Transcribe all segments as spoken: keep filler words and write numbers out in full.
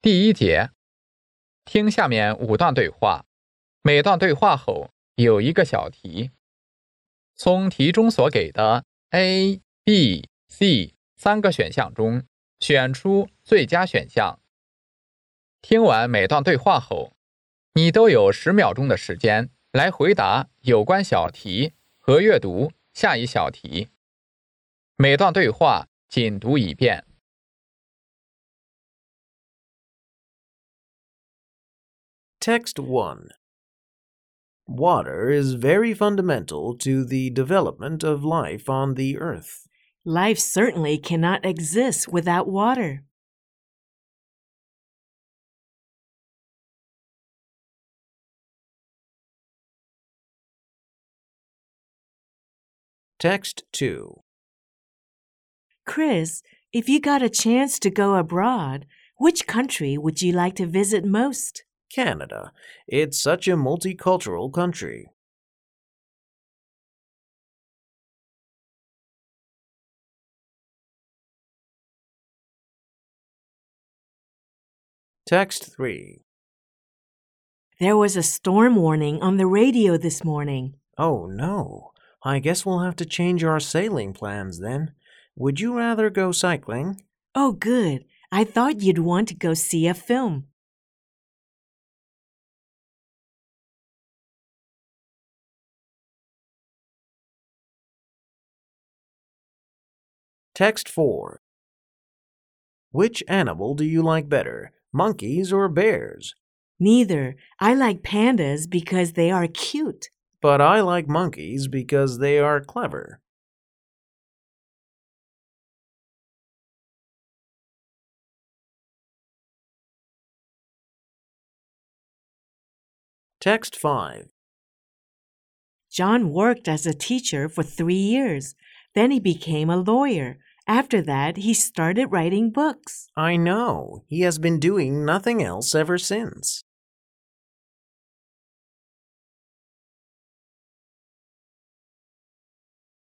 第一节，听下面五段对话，每段对话后有一个小题。从题中所给的 A、B、C 三个选项中选出最佳选项。听完每段对话后，你都有十秒钟的时间来回答有关小题和阅读下一小题。每段对话仅读一遍。 Text one. Water is very fundamental to the development of life on the earth. Life certainly cannot exist without water. Text two. Chris, if you got a chance to go abroad, which country would you like to visit most? Canada. It's such a multicultural country. Text three. There was a storm warning on the radio this morning. Oh no. I guess we'll have to change our sailing plans then. Would you rather go cycling? Oh, good. I thought you'd want to go see a film. Text four. Which animal do you like better, monkeys or bears? Neither. I like pandas because they are cute. But I like monkeys because they are clever. Text five. John worked as a teacher for three years. Then he became a lawyer. After that, he started writing books. I know. He has been doing nothing else ever since. .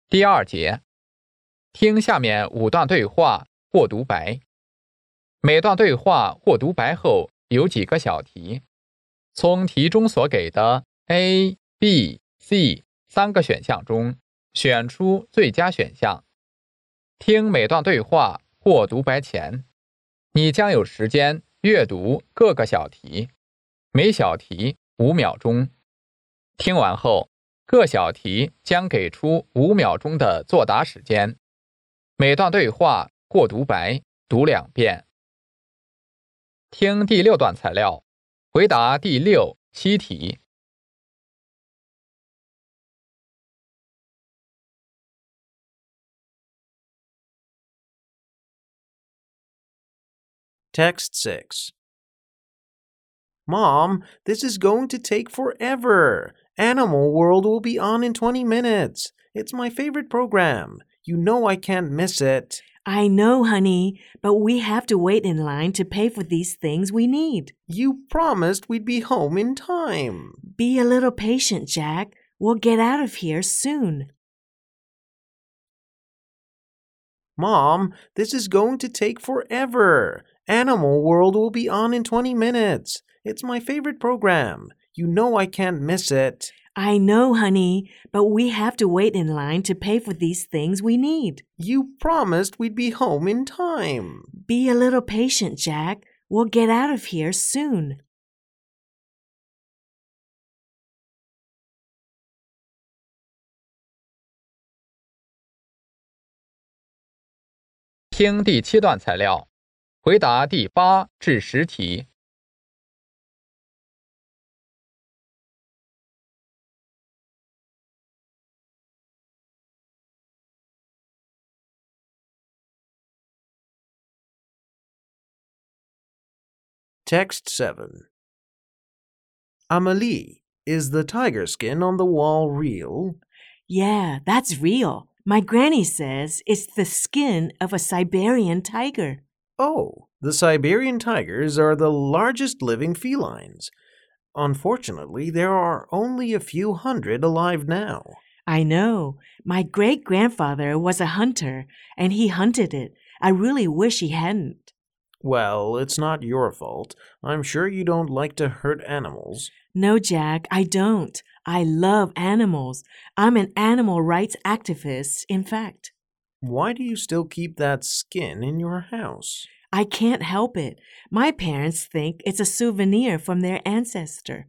第二节，听下面五段对话或独白。每段对话或独白后有几个小题。从题中所给的 A、B、C 三个选项中选出最佳选项。听每段对话或独白前，你将有时间阅读各个小题，每小题五秒钟。听完后，各小题将给出五秒钟的作答时间。每段对话或独白读两遍。听第六段材料，回答第六、七题。 Text six. Mom, this is going to take forever. Animal World will be on in twenty minutes. It's my favorite program. You know I can't miss it. I know, honey, but we have to wait in line to pay for these things we need. You promised we'd be home in time. Be a little patient, Jack. We'll get out of here soon. Mom, this is going to take forever. Animal World will be on in twenty minutes. It's my favorite program. You know I can't miss it. I know, honey, but we have to wait in line to pay for these things we need. You promised we'd be home in time. Be a little patient, Jack. We'll get out of here soon. .听第七段材料，回答第八至十题。 Text seven. Amelie, is the tiger skin on the wall real? Yeah, that's real. My granny says it's the skin of a Siberian tiger. Oh, the Siberian tigers are the largest living felines. Unfortunately, there are only a few hundred alive now. I know. My great-grandfather was a hunter, and he hunted it. I really wish he hadn't. Well, it's not your fault. I'm sure you don't like to hurt animals. No, Jack, I don't. I love animals. I'm an animal rights activist, in fact. Why do you still keep that skin in your house? I can't help it. My parents think it's a souvenir from their ancestor.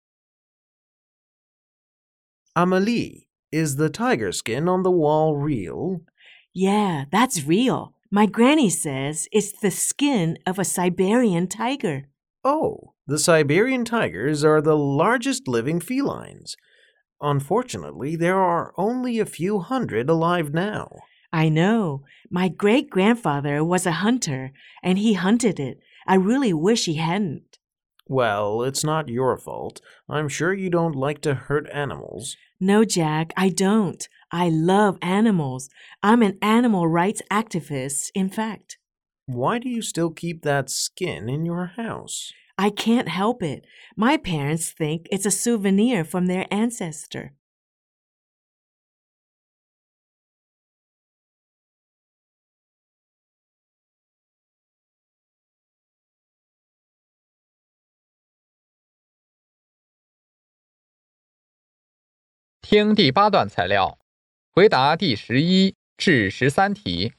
Amelie, is the tiger skin on the wall real? Yeah, that's real. My granny says it's the skin of a Siberian tiger. Oh, the Siberian tigers are the largest living felines. Unfortunately, there are only a few hundred alive now. I know. My great-grandfather was a hunter, and he hunted it. I really wish he hadn't. Well, it's not your fault. I'm sure you don't like to hurt animals. No, Jack, I don't. I love animals. I'm an animal rights activist, in fact. Why do you still keep that skin in your house? I can't help it. My parents think it's a souvenir from their ancestor. 听第八段材料，回答第十一至十三题。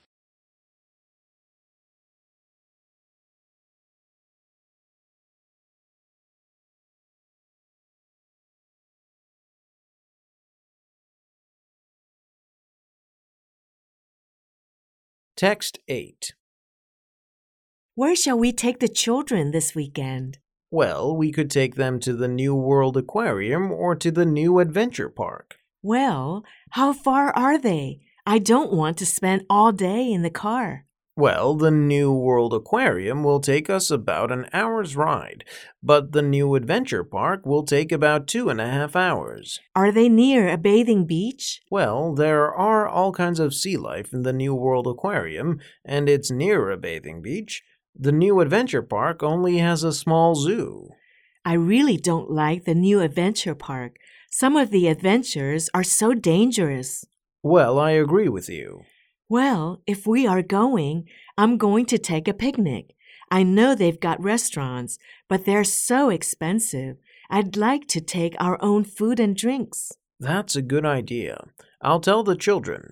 Text eight. Where shall we take the children this weekend? Well, we could take them to the New World Aquarium or to the New Adventure Park. Well, how far are they? I don't want to spend all day in the car. Well, the New World Aquarium will take us about an hour's ride, but the New Adventure Park will take about two and a half hours. Are they near a bathing beach? Well, there are all kinds of sea life in the New World Aquarium, and it's near a bathing beach. The New Adventure Park only has a small zoo. I really don't like the New Adventure Park. Some of the adventures are so dangerous. Well, I agree with you. Well, if we are going, I'm going to take a picnic. I know they've got restaurants, but they're so expensive. I'd like to take our own food and drinks. That's a good idea. I'll tell the children.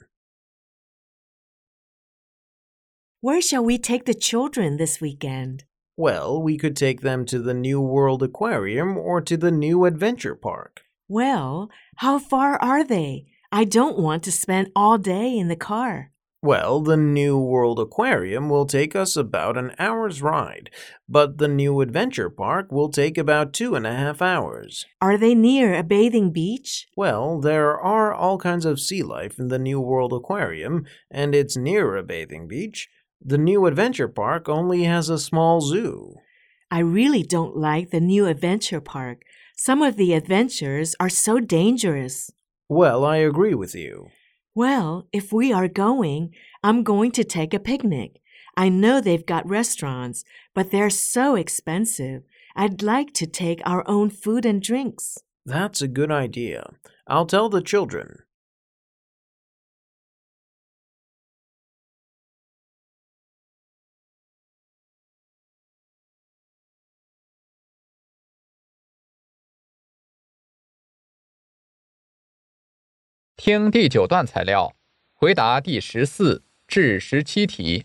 Where shall we take the children this weekend? Well, we could take them to the New World Aquarium or to the New Adventure Park. Well, how far are they? I don't want to spend all day in the car. Well, the New World Aquarium will take us about an hour's ride, but the New Adventure Park will take about two and a half hours. Are they near a bathing beach? Well, there are all kinds of sea life in the New World Aquarium, and it's near a bathing beach. The New Adventure Park only has a small zoo. I really don't like the New Adventure Park. Some of the adventures are so dangerous. Well, I agree with you. Well, if we are going, I'm going to take a picnic. I know they've got restaurants, but they're so expensive. I'd like to take our own food and drinks. That's a good idea. I'll tell the children. 听第九段材料，回答第十四至十七题。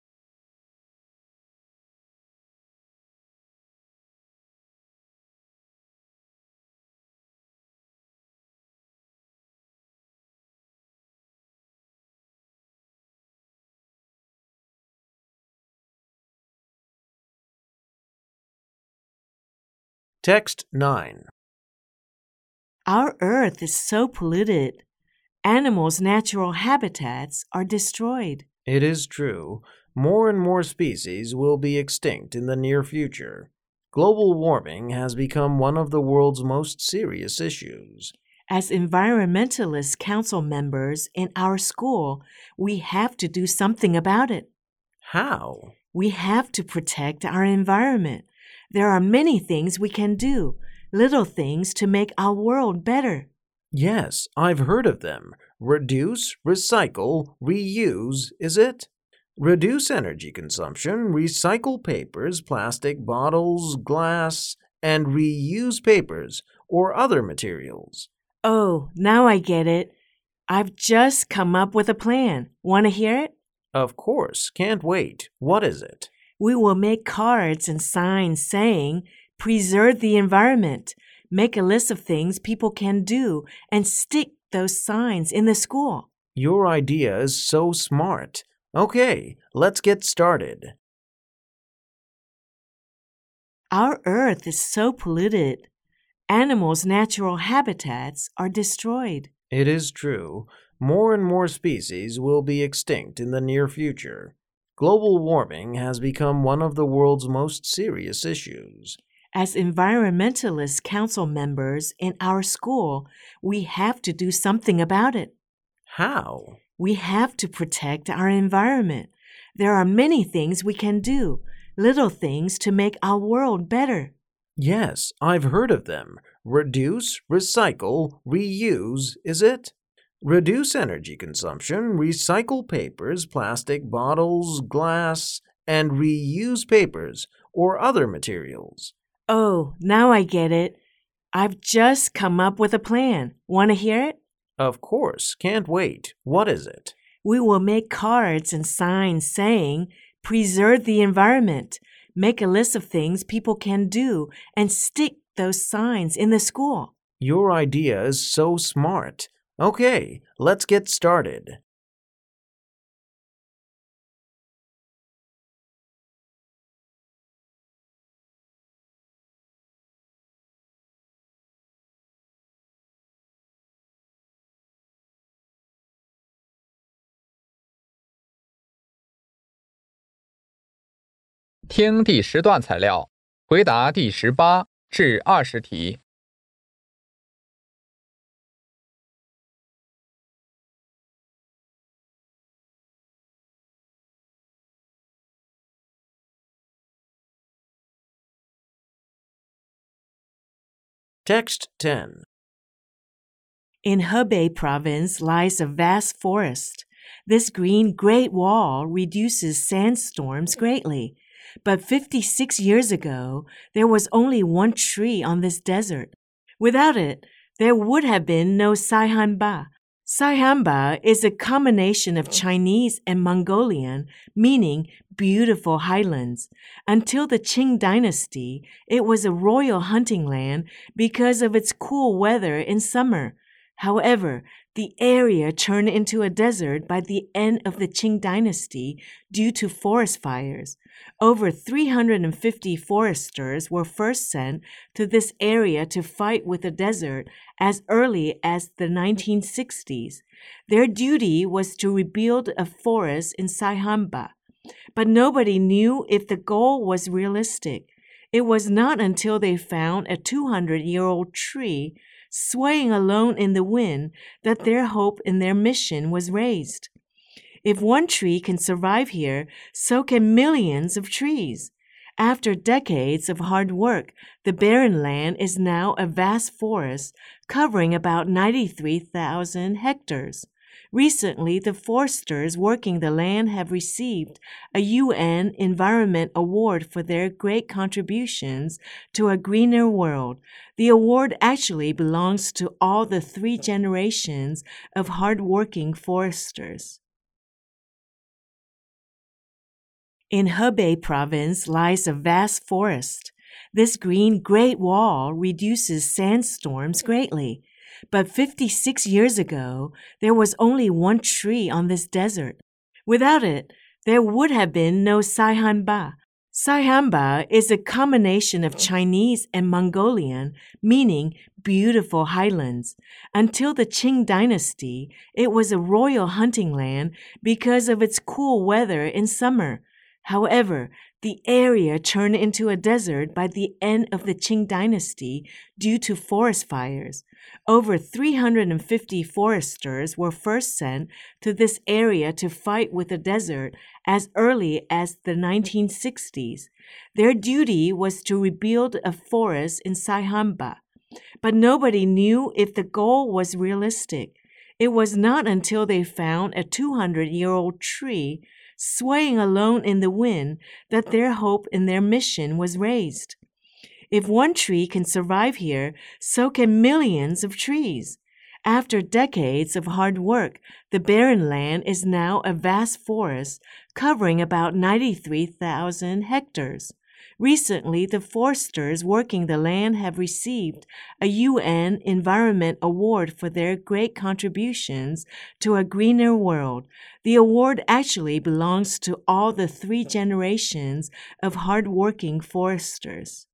Text nine. Our Earth is so polluted. Animals' natural habitats are destroyed. It is true. More and more species will be extinct in the near future. Global warming has become one of the world's most serious issues. As environmentalist council members in our school, we have to do something about it. How? We have to protect our environment. There are many things we can do, little things to make our world better. Yes, I've heard of them. Reduce, recycle, reuse, is it? Reduce energy consumption, recycle papers, plastic bottles, glass, and reuse papers or other materials. Oh, now I get it. I've just come up with a plan. Want to hear it? Of course, can't wait. What is it? We will make cards and signs saying, preserve the environment. Make a list of things people can do and stick those signs in the school. Your idea is so smart. Okay, let's get started. Our Earth is so polluted. Animals' natural habitats are destroyed. It is true. More and more species will be extinct in the near future. Global warming has become one of the world's most serious issues. As environmentalist council members in our school, we have to do something about it. How? We have to protect our environment. There are many things we can do, little things to make our world better. Yes, I've heard of them. Reduce, recycle, reuse, is it? Reduce energy consumption, recycle papers, plastic bottles, glass, and reuse papers or other materials. Oh, now I get it. I've just come up with a plan. Want to hear it? Of course, can't wait. What is it? We will make cards and signs saying, preserve the environment. Make a list of things people can do and stick those signs in the school. Your idea is so smart. Okay, let's get started. 听第十段材料，回答第十八至二十题。 Text ten. In Hebei province lies a vast forest. This green Great Wall reduces sandstorms greatly. But fifty-six years ago, there was only one tree on this desert. Without it, there would have been no Saihanba. Saihanba is a combination of Chinese and Mongolian, meaning beautiful highlands. Until the Qing dynasty, it was a royal hunting land because of its cool weather in summer. However, the area turned into a desert by the end of the Qing dynasty due to forest fires. Over three hundred fifty foresters were first sent to this area to fight with the desert as early as the nineteen sixties. Their duty was to rebuild a forest in Saihanba, but nobody knew if the goal was realistic. It was not until they found a two hundred year old tree swaying alone in the wind that their hope in their mission was raised. If one tree can survive here, so can millions of trees. After decades of hard work, the barren land is now a vast forest covering about ninety-three thousand hectares. Recently, the foresters working the land have received a U N Environment Award for their great contributions to a greener world. The award actually belongs to all the three generations of hard-working foresters. In Hebei province lies a vast forest. This green Great Wall reduces sandstorms greatly. But fifty-six years ago, there was only one tree on this desert. Without it, there would have been no Saihanba. Saihanba is a combination of Chinese and Mongolian, meaning beautiful highlands. Until the Qing dynasty, it was a royal hunting land because of its cool weather in summer. However, the area turned into a desert by the end of the Qing dynasty due to forest fires. Over three hundred fifty foresters were first sent to this area to fight with the desert as early as the nineteen sixties. Their duty was to rebuild a forest in Saihanba, but nobody knew if the goal was realistic. It was not until they found a two hundred year old tree swaying alone in the wind, that their hope in their mission was raised. If one tree can survive here, so can millions of trees. After decades of hard work, the barren land is now a vast forest covering about ninety-three thousand hectares. Recently, the foresters working the land have received a U N Environment Award for their great contributions to a greener world. The award actually belongs to all the three generations of hard-working foresters.